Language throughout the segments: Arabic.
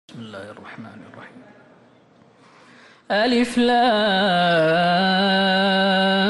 بسم الله الرحمن الرحيم. ألف لام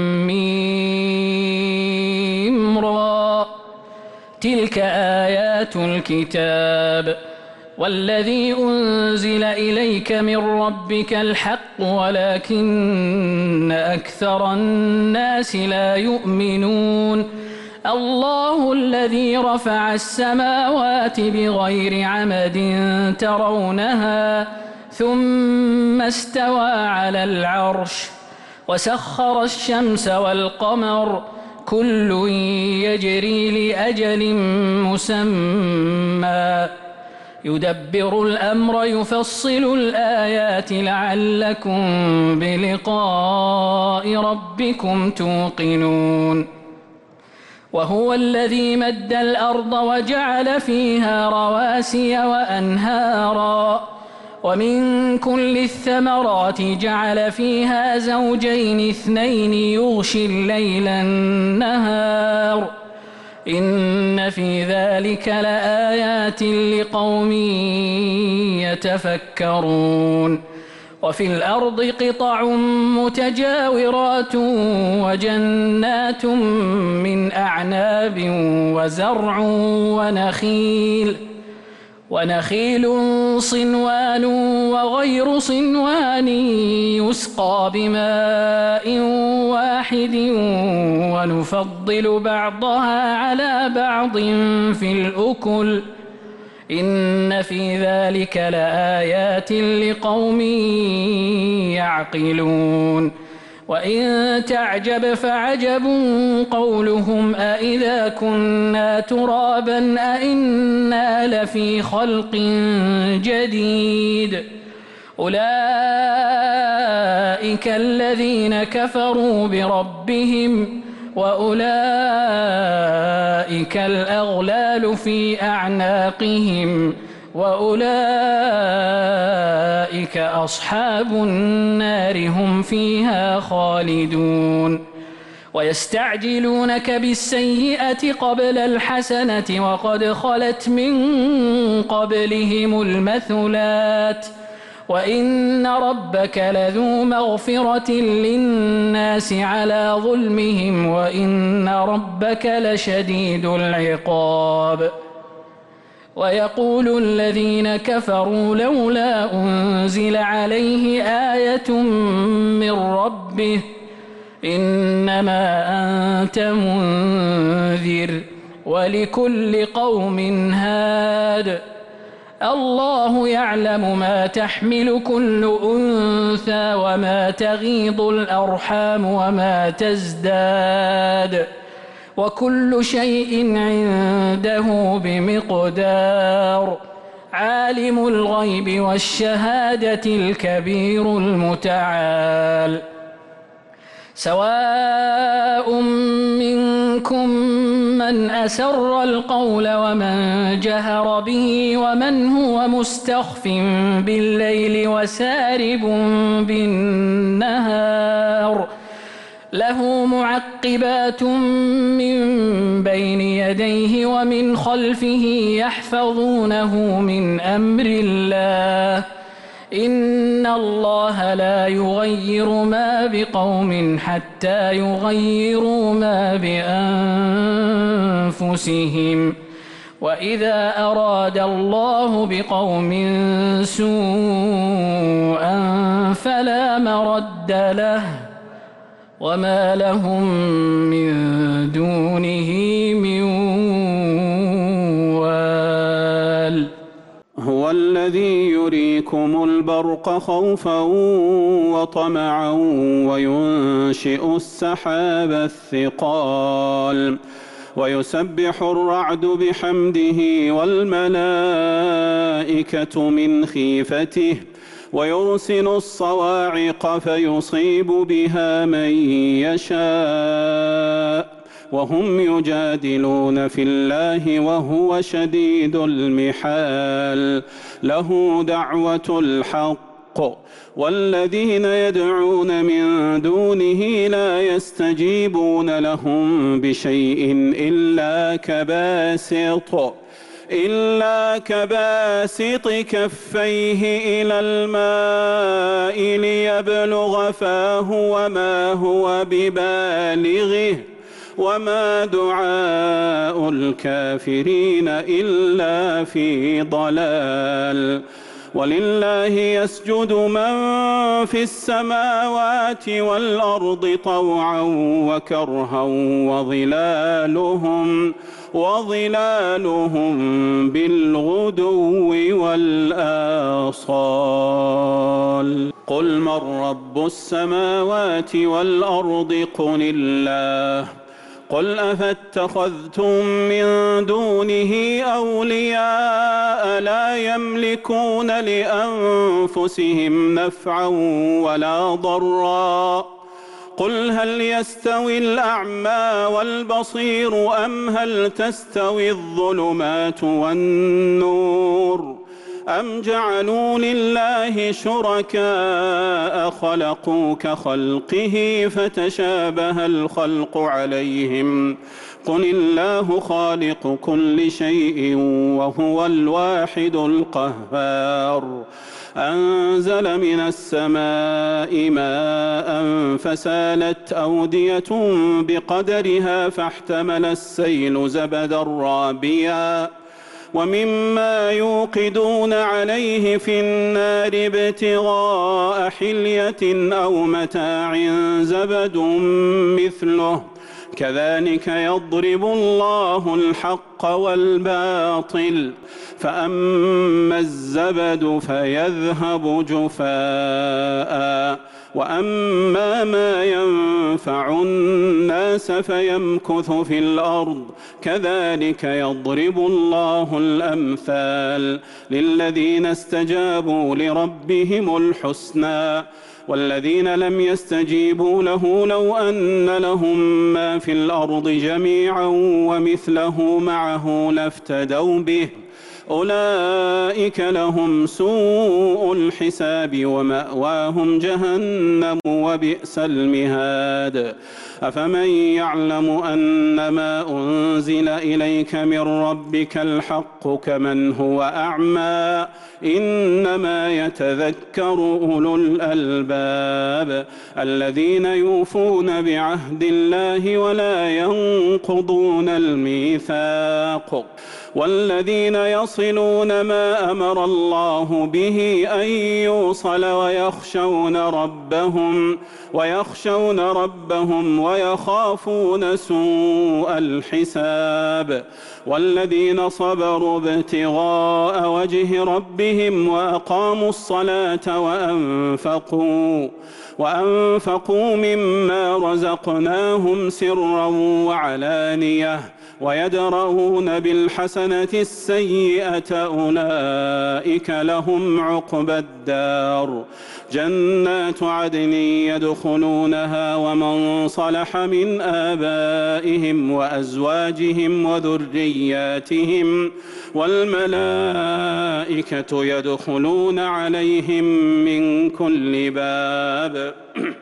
ميم را، تلك آيات الكتاب والذي أنزل إليك من ربك الحق ولكن أكثر الناس لا يؤمنون. الله الذي رفع السماوات بغير عمد ترونها ثم استوى على العرش وسخر الشمس والقمر كل يجري لأجل مسمى يدبر الأمر يفصل الآيات لعلكم بلقاء ربكم توقنون. وهو الذي مد الأرض وجعل فيها رواسي وأنهارا ومن كل الثمرات جعل فيها زوجين اثنين يغشي الليل النهار إن في ذلك لآيات لقوم يتفكرون. وفي الأرض قطع متجاورات وجنات من أعناب وزرع ونخيل صنوان وغير صنوان يسقى بماء واحد ونفضل بعضها على بعض في الأكل إن في ذلك لآيات لقوم يعقلون. وإن تعجب فعجب قولهم أإذا كنا ترابا أإنا لفي خلق جديد أولئك الذين كفروا بربهم وأولئك الأغلال في أعناقهم وأولئك أصحاب النار هم فيها خالدون. ويستعجلونك بالسيئة قبل الحسنة وقد خلت من قبلهم المثلات وإن ربك لذو مغفرة للناس على ظلمهم وإن ربك لشديد العقاب. ويقول الذين كفروا لولا أنزل عليه آية من ربه إنما أنت منذر ولكل قوم هاد الله يعلم ما تحمل كل أنثى وما تغيض الأرحام وما تزداد وكل شيء عنده بمقدار. عالم الغيب والشهادة الكبير المتعال. سواء منكم من أسر القول ومن جهر به ومن هو مستخف بالليل وسارب بالنهار له معقبات من بين يديه ومن خلفه يحفظونه من أمر الله إن الله لا يغير ما بقوم حتى يغيروا ما بأنفسهم وإذا أراد الله بقوم سوءا فلا مرد له وما لهم من دونه من وال. هو الذي يريكم البرق خوفا وطمعا وينشئ السحاب الثقال ويسبح الرعد بحمده والملائكة من خيفته ويرسل الصواعق فيصيب بها من يشاء وهم يجادلون في الله وهو شديد المحال. له دعوة الحق والذين يدعون من دونه لا يستجيبون لهم بشيء إلا كباسط إلا كباسط كفيه إلى الماء ليبلغ فاه وما هو ببالغه وما دعاء الكافرين إلا في ضلال. ولله يسجد من في السماوات والأرض طوعا وكرها وظلالهم بالغدو والآصال. قل من رب السماوات والأرض قل الله. قل أفاتخذتم من دونه أولياء لا يملكون لأنفسهم نفعا ولا ضرا. قل هل يستوي الأعمى والبصير أم هل تستوي الظلمات والنور أم جعلوا لله شركاء خلقوا كخلقه فتشابه الخلق عليهم قل الله خالق كل شيء وهو الواحد القهار. أنزل من السماء ماء فسالت أودية بقدرها فاحتمل السيل زبدا رابيا ومما يوقدون عليه في النار ابتغاء حلية أو متاع زبد مثله كذلك يضرب الله الحق والباطل فأما الزبد فيذهب جفاء وأما ما ينفع الناس فيمكث في الأرض كذلك يضرب الله الأمثال للذين استجابوا لربهم الحسنى والذين لم يستجيبوا له لو أن لهم ما في الأرض جميعا ومثله معه لافتدوا به أولئك لهم سوء الحساب ومأواهم جهنم وبئس المهاد. أفمن يعلم أنما أنزل إليك من ربك الحق كمن هو أعمى إنما يتذكر أولو الألباب الذين يوفون بعهد الله ولا ينقضون الميثاق والذين يصلون ما أمر الله به أن يوصل ويخشون ربهم ويخافون سوء الحساب والذين صبروا ابتغاء وجه ربهم وأقاموا الصلاة وأنفقوا مما رزقناهم سرا وعلانية ويدرؤون بالحسنة السيئة أولئك لهم عقبى الدار جنات عدن يدخلونها ومن صلح من آبائهم وأزواجهم وذرياتهم والملائكة يدخلون عليهم من كل باب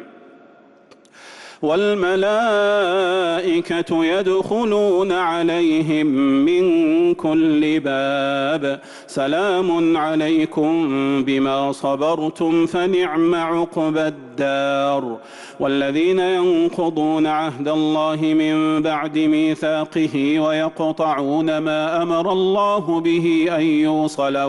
سلام عليكم بما صبرتم فنعم عقبى الدار. والذين ينقضون عهد الله من بعد ميثاقه ويقطعون ما أمر الله به أن يوصل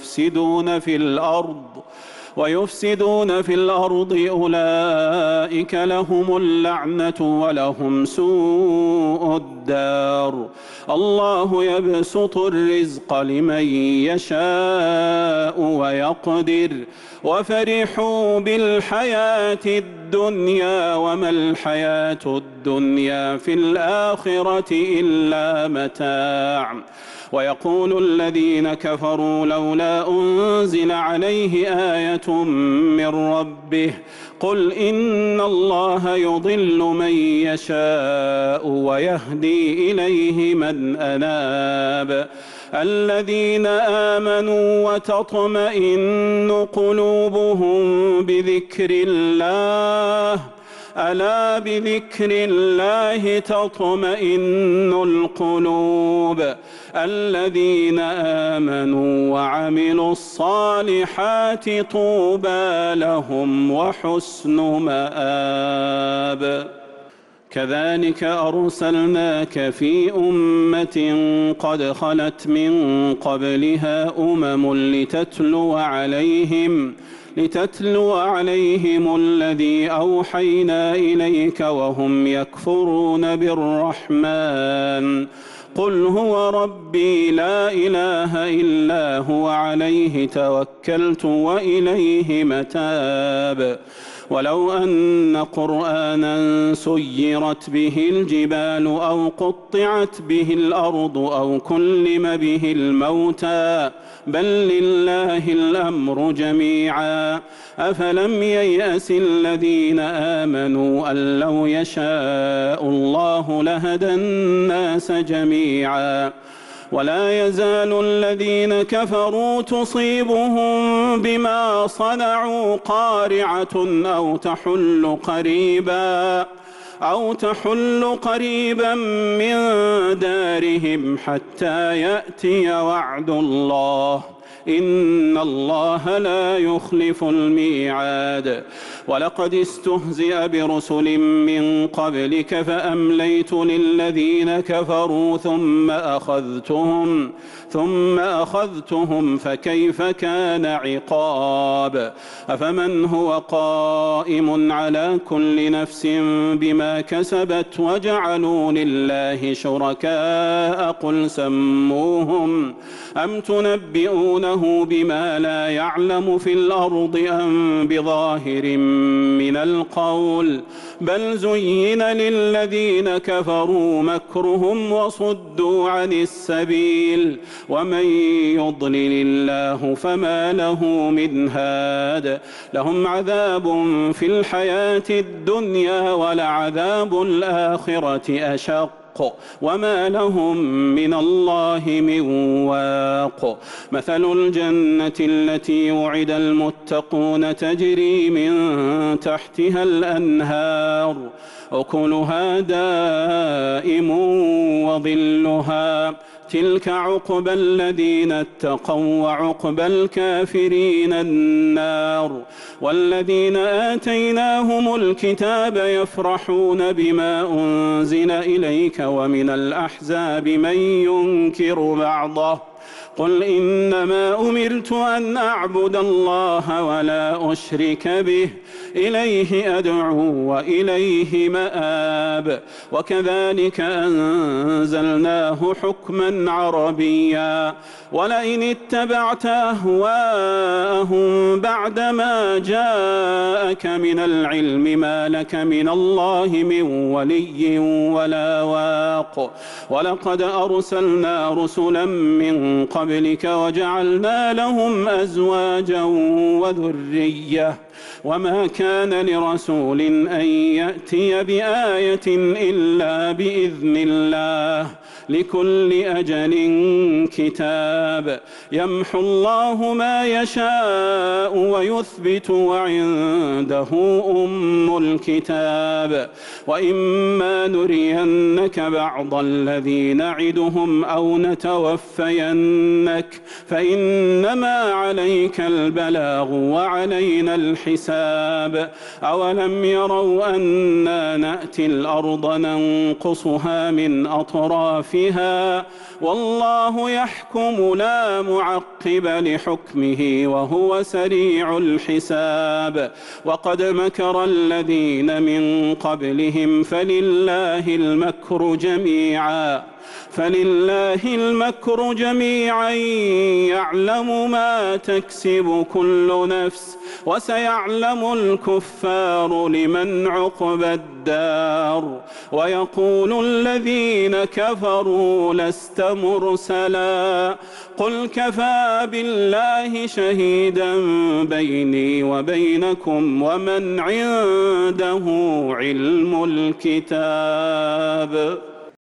ويفسدون في الأرض أولئك لهم اللعنة ولهم سوء الدار. الله يبسط الرزق لمن يشاء ويقدر وفرحوا بالحياة الدنيا وما الحياة الدنيا في الآخرة إلا متاع. ويقول الذين كفروا لولا أنزل عليه آية من ربه قل إن الله يضل من يشاء ويهدي إليه من أناب. الذين آمنوا وتطمئن قلوبهم بذكر الله ألا بذكر الله تطمئن القلوب الذين آمنوا وعملوا الصالحات طوبى لهم وحسن مآب. كذلك أرسلناك في أمة قد خلت من قبلها لتتلو عليهم الذي أوحينا إليك وهم يكفرون بالرحمن قل هو ربي لا إله إلا هو عليه توكلت وإليه متاب. ولو أن قرآنا سيرت به الجبال أو قطعت به الأرض أو كلم به الموتى بل لله الأمر جميعا أفلم ييأس الذين آمنوا أن لو يشاء الله لهدى الناس جميعا ولا يزال الذين كفروا تصيبهم بما صنعوا قارعة أو تحل قريبا من دارهم حتى يأتي وعد الله إن الله لا يخلف الميعاد. ولقد استهزئ برسل من قبلك فأمليت للذين كفروا ثم أخذتهم فكيف كان عقاب. أفمن هو قائم على كل نفس بما كسبت وجعلوا لله شركاء قل سموهم أم تنبئونه بما لا يعلم في الأرض أم بظاهر من القول بل زين للذين كفروا مكرهم وصدوا عن السبيل ومن يضلل الله فما له من هاد. لهم عذاب في الحياة الدنيا ولعذاب الآخرة أشق وما لهم من الله من واق. مثل الجنة التي وعد المتقون تجري من تحتها الأنهار أكلها دائم وظلها تلك عقبى الذين اتقوا وعقبى الكافرين النار. والذين آتيناهم الكتاب يفرحون بما أنزل إليك ومن الأحزاب من ينكر بعضه قل إنما أمرت أن أعبد الله ولا أشرك به إليه أدعو وإليه مآب. وكذلك أنزلناه حكما عربيا ولئن اتبعت أهواءهم بعدما جاءك من العلم ما لك من الله من ولي ولا واق. ولقد أرسلنا رسلا من قبلك وجعلنا لهم أزواجا وذرية وما كان لرسول أن يأتي بآية إلا بإذن الله لكل أجل كتاب يمحو الله ما يشاء ويثبت وعنده أم الكتاب. وإما نرينك بعض الذي نعدهم أو نتوفينك فإنما عليك البلاغ وعلينا الحساب. أولم يروا أنا نأتي الأرض ننقصها من أطرافها والله يحكم لا معقب لحكمه وهو سريع الحساب. وقد مكر الذين من قبلهم فلله المكر جميعا يعلم ما تكسب كل نفس وسيعلم الكفار لمن عقبى الدار. ويقول الذين كفروا لست مرسلا قل كفى بالله شهيدا بيني وبينكم ومن عنده علم الكتاب.